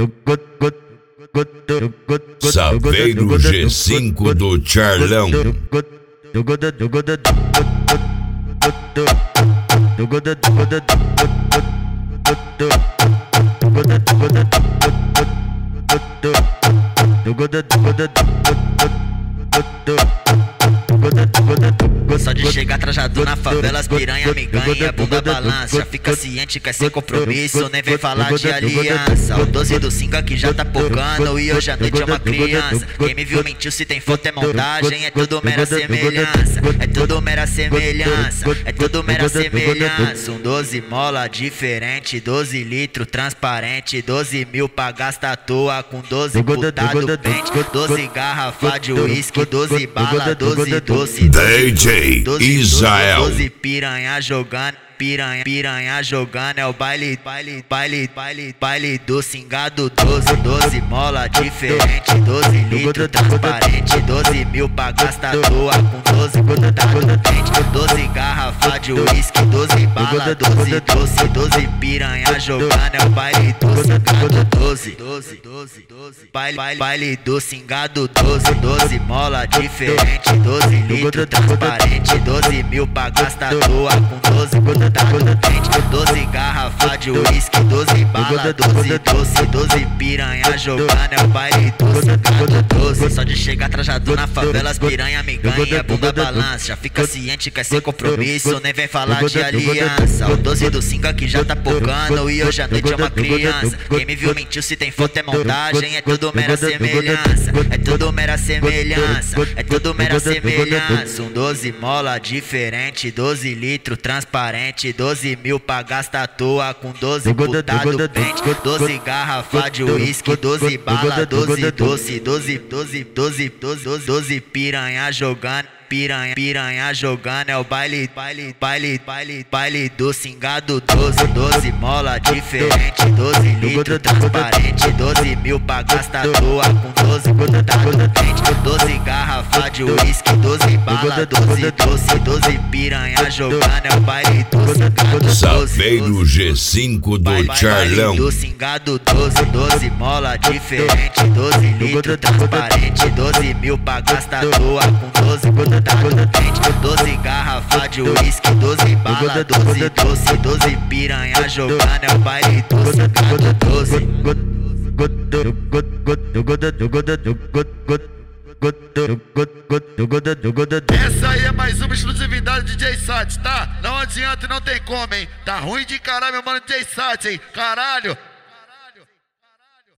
Saveiro G5 do Charlão. Só de chegar trajado na favela, as piranha me ganha, bunda balança. Já fica ciente, quer sem compromisso, nem vem falar de aliança. O 12 do 5 aqui já tá pocando e hoje à noite é uma criança. Quem me viu mentiu, se tem foto é montagem, é tudo mera semelhança. É tudo mera semelhança, é tudo mera semelhança. Um 12 mola diferente, 12 litros transparente, 12 mil pra gastar à toa com 12 putado pente, 12 garrafa de uísque, 12 bala, 12 doce, DJ Israel. 12 piranha jogando, piranha jogando, é o baile do cingado. 12 mola diferente, 12 litros transparente, 12 mil pra gastar à toa com 12 putado pente, 12 garrafa de uísque, 12 bala, 12 doce, 12 piranha jogando, é o baile do cingado. 12 baile do cingado. 12 mola diferente, 12 litros transparente, 12 mil pra gastar à toa com 12 putado pente, 12 garrafa de uísque, 12 bala, 12 doce, 12 piranha jogando, é o baile do cingado. 12 só de chegar trajado na favela, as piranha me ganha, bunda balança. Já fica ciente, quer sem compromisso, nem vem falar de aliança. O 12 do 5 aqui já tá pocando e hoje à noite é uma criança. Quem me viu mentiu, se tem foto é montagem, é tudo mera semelhança. É tudo mera semelhança, é tudo mera semelhança. Um 12 mola diferente, 12 litros transparente, 12 mil pra gastar à toa com 12 putado pente, 12 garrafa de uísque, 12 bala, 12 doce, 12 piranha jogando, piranha jogando, é o baile do cingado. 12 mola diferente, 12 litros transparente, 12 mil pra gastar à toa com 12 putado pente, 12 garrafa de uísque, 12 bala, 12 doce, 12 piranha jogando, é o baile do cingado. Saveiro G5 do Charlão. Do cingado. 12 mola diferente, 12 litros transparente, 12 mil pra gastar à toa com 12 putado pente, 12 garrafa de uísque, 12 bala, 12 doce, 12 piranha jogando, é o baile do cingado. 12 Essa aí é mais uma exclusividade de DJ Sat, tá? Não adianta e não tem como, hein? Tá ruim de caralho, meu mano DJ Sat, hein? Caralho!